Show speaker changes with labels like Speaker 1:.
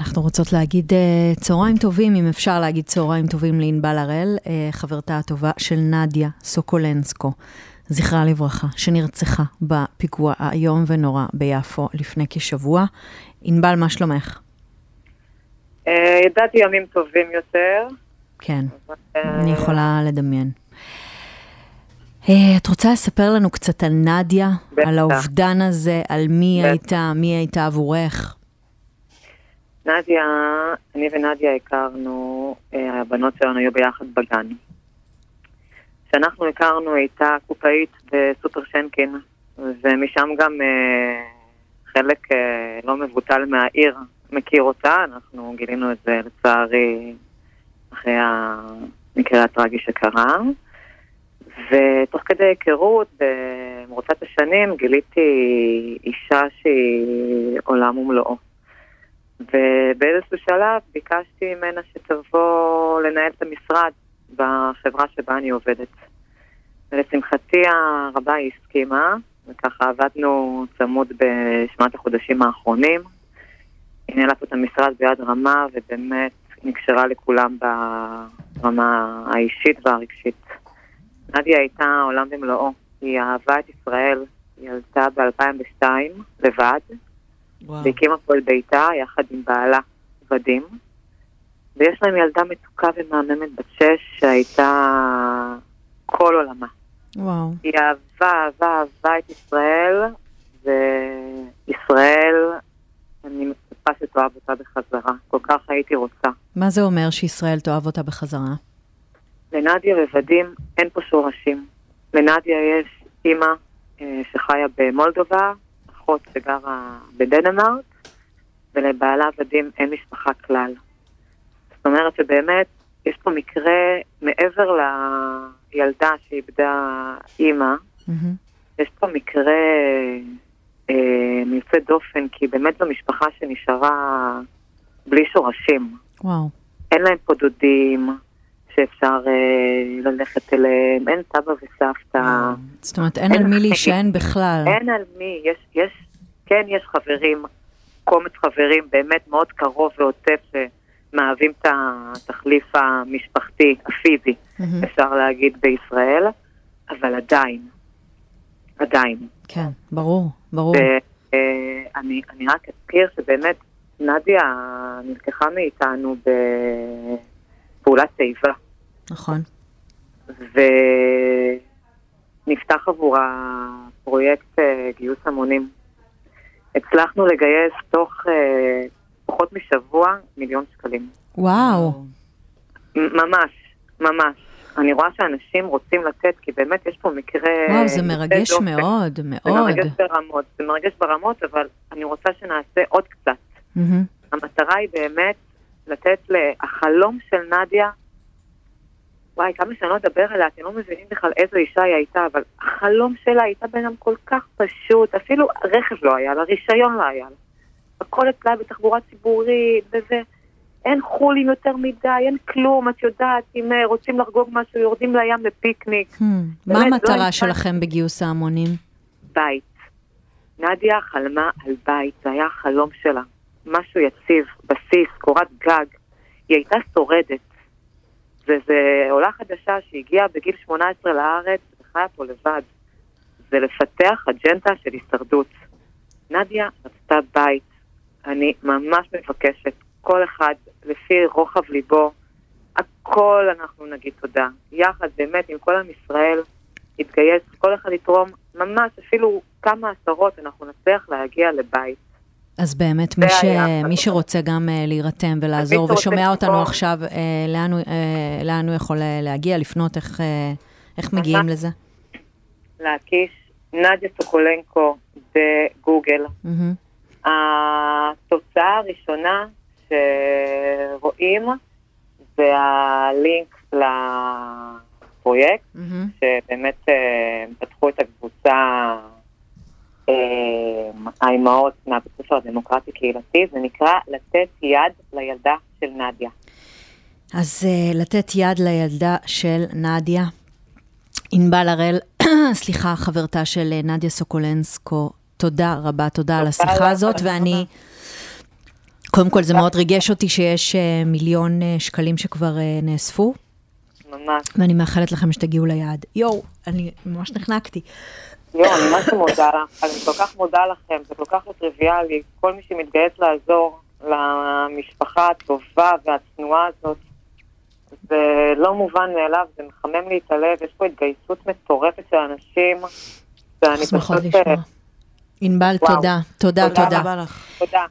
Speaker 1: אנחנו רוצות להגיד צהריים טובים, אם אפשר להגיד צהריים טובים לענבל הראל, חברתה הטובה של נדיה סוקולנסקו, זכרה לברכה, שנרצחה בפיגוע היום ונורא ביפו לפני כשבוע. ענבל, מה שלומך?
Speaker 2: ידעתי ימים טובים יותר.
Speaker 1: כן, אני יכולה לדמיין. את רוצה לספר לנו קצת על נדיה, על האובדן הזה, על מי הייתה עבורך?
Speaker 2: נדיה, אני ונדיה הכרנו, הבנות שלנו היו ביחד בגן. כשאנחנו הכרנו הייתה קופאית בסופר שנקין, ומשם גם חלק לא מבוטל מהעיר מכיר אותה. אנחנו גילינו את זה לצערי אחרי המקרה הטרגי שקרה. ותוך כדי היכרות במרוצת השנים גיליתי אישה שהיא עולם ומלואו. ובאיזשהו שלב ביקשתי ממנה שתבוא לנהל את המשרד בחברה שבה אני עובדת. ולשמחתי הרבה היא הסכימה, וככה עבדנו צמוד בשמונה החודשים האחרונים. היא נהלה פה את המשרד ביד רמה, ובאמת נקשרה לכולם ברמה האישית והרגשית. נדיה הייתה עולם ומלואו. היא אהבה את ישראל, היא עלתה ב-2002 לבד, והקימה פה אל ביתה יחד עם בעלה ודים, ויש להם ילדה מתוקה ומאממת בת 6 שהייתה כל עולמה.
Speaker 1: וואו.
Speaker 2: היא אהבה את ישראל, וישראל, אני מצפה שתאהב אותה בחזרה. כל כך הייתי רוצה.
Speaker 1: מה זה אומר שישראל תאהב אותה בחזרה?
Speaker 2: לנדיה ודים אין פה שורשים. לנדיה יש אמא שחיה במולדובה, אחות שגרה בדנמרק, ולבעלה ודים אין משפחה כלל. זאת אומרת שבאמת יש פה מקרה מעבר לילדה שאיבדה אמא, יש פה מקרה מיוצא דופן, כי באמת זו משפחה שנשארה בלי שורשים.
Speaker 1: וואו. אין
Speaker 2: להם פה דודים שאפשר ללכת אליהם, אין סבא וסבתא.
Speaker 1: זאת אומרת, אין על מי להישען בכלל.
Speaker 2: אין על מי, יש חברים, קומץ חברים באמת מאוד קרוב ועוטף שמאהבים את התחליף המשפחתי, הפיזי, אפשר להגיד בישראל, אבל עדיין.
Speaker 1: כן, ברור.
Speaker 2: ואני רק אזכיר שבאמת נדיה נלקחה מאיתנו בפעולת תיבה.
Speaker 1: נכון.
Speaker 2: ונפתח עבור הפרויקט גיוס המונים. הצלחנו לגייס תוך פחות משבוע 1,000,000 שקלים.
Speaker 1: וואו.
Speaker 2: ממש. אני רואה שאנשים רוצים לתת, כי באמת יש פה מקרה...
Speaker 1: וואו, זה מרגש מאוד, מאוד.
Speaker 2: זה מרגש ברמות, אבל אני רוצה שנעשה עוד קצת. המטרה היא באמת לתת לחלום של נדיה, וואי, כמה שאני לא אדבר עליה, אתם לא מבינים בכלל איזו אישה היא הייתה, אבל החלום שלה הייתה בינם כל כך פשוט, אפילו רכב לא היה לה, רישיון לא היה לה. הכל אצלה בתחבורה ציבורית, וזה, אין חולים יותר מדי, אין כלום, את יודעת, אם רוצים לחגוג משהו, יורדים לים לפיקניק.
Speaker 1: מה המטרה שלכם בגיוס ההמונים?
Speaker 2: בית. נדיה חלמה על בית, זה היה החלום שלה. משהו יציב, בסיס, קורת גג. היא הייתה שורדת. וזה עולה חדשה שהגיעה בגיל 18 לארץ, וחיה פה לבד. זה לפתח אג'נדה של הישרדות. נדיה רצתה בית. אני ממש מבקשת, כל אחד לפי רוחב ליבו, הכל אנחנו נגיד תודה. יחד באמת עם כל עם ישראל התגייס, כל אחד יתרום, ממש אפילו כמה עשרות אנחנו נצליח להגיע לבית.
Speaker 1: אז באמת מי שרוצה גם להירתם ולעזור ושומע אותנו עכשיו, לאן הוא יכול להגיע, לפנות, איך מגיעים לזה?
Speaker 2: להקיש נדיה סוקולנקו בגוגל. התוצאה הראשונה שרואים זה הלינק לפרויקט, שבאמת פתחו את הקבוצה האימהות מהבית הספר הדמוקרטי קהילתי, זה נקרא לתת יד לילדה של נדיה.
Speaker 1: אז לתת יד לילדה של נדיה. ענבל הראל, סליחה, חברתה של נדיה סוקולנסקו, תודה רבה, תודה על השיחה הזאת, קודם כל, זה מאוד ריגש אותי שיש 1,000,000 שקלים שכבר נאספו.
Speaker 2: ממש.
Speaker 1: ואני מאחלת לכם שתגיעו ליעד. יואו, אני ממש נחנקתי.
Speaker 2: אני ממש מודה לך, אני כל כך מודה לכם, זה כל כך לא טריוויאלי, כל מי שמתגייס לעזור למשפחה הטובה והצנועה הזאת, זה לא מובן מאליו, זה מחמם לי את הלב, יש פה התגייסות מטורפת של אנשים, ואני
Speaker 1: שמחות לשמוע. ענבל, תודה. תודה.
Speaker 3: תודה רבה לך.
Speaker 2: תודה.